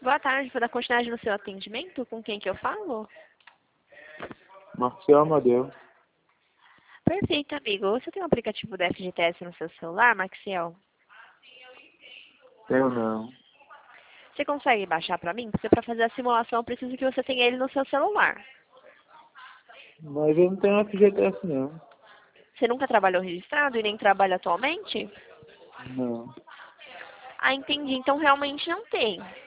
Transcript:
Boa tarde, vou dar continuidade no seu atendimento? Com quem que eu falo? Marcel Amadeu. Perfeito, amigo. Você tem um aplicativo da FGTS no seu celular, Maxiel? Tenho não. Você consegue baixar para mim? Porque para fazer a simulação eu preciso que você tenha ele no seu celular. Mas eu não tenho FGTS não. Você nunca trabalhou registrado e nem trabalha atualmente? Não. Ah, entendi. Então realmente não tem.